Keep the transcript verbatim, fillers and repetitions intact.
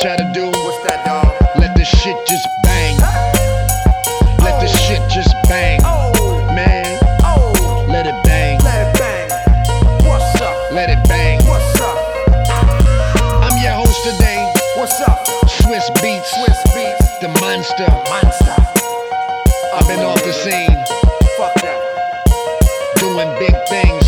try to do? What's that, dog? Let the shit just bang. Let the shit just bang. Oh, Man, oh, let it bang. let it bang. What's up? Let it bang. What's up? I'm your host today, What's up? Swiss Beats, Swiss Beats, the monster. Monster. I've been off the scene, Fuck that. doing big things.